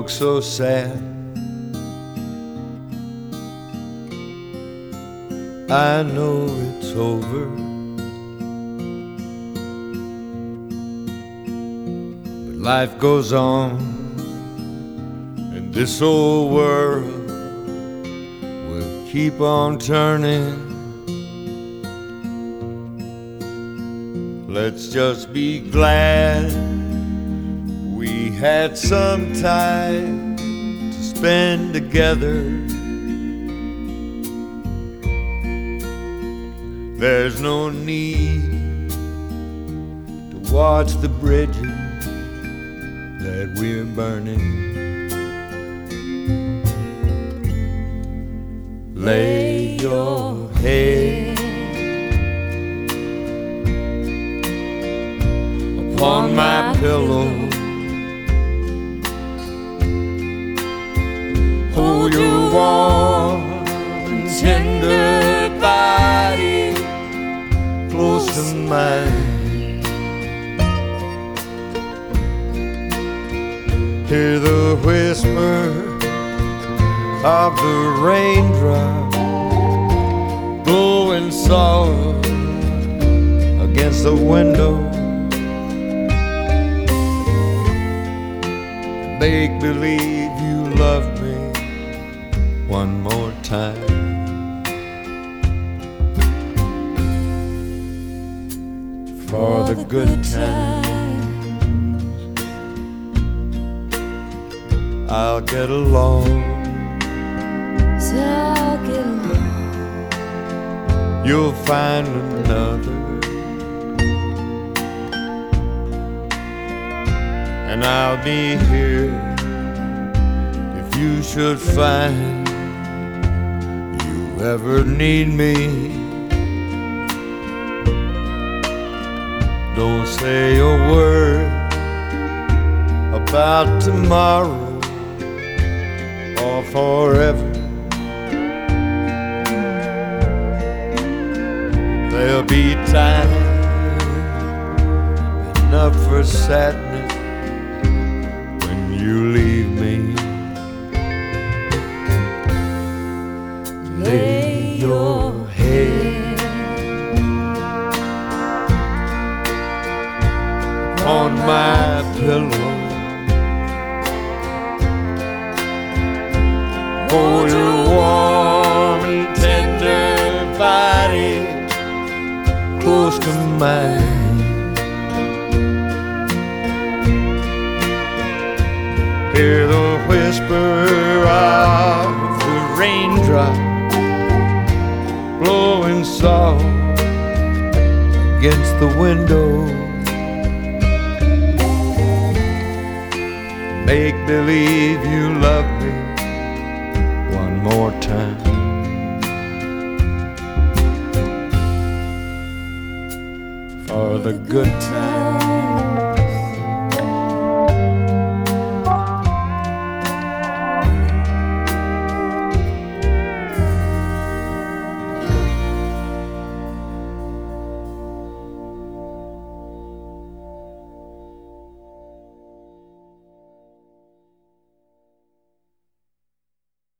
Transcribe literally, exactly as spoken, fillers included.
look so sad. I know it's over, but life goes on, and this old world will keep on turning. Let's just be glad we had some time to spend together. There's no need to watch the bridges that we're burning. Lay your head upon my pillow, hold your warm and tender body close to mine. Hear the whisper of the raindrop blowing soft against the window. Make believe you love me one more time. For the good times, I'll get along. So I'll get along. You'll find another, and I'll be here if you should find you ever need me. Don't say a word about tomorrow or forever. There'll be time enough for sadness when you leave me. Lay your head on my pillow, hold your warm and tender body close to mine. Hear the whisper of the raindrop blowing soft against the window. Make believe you love me one more time. For the good times,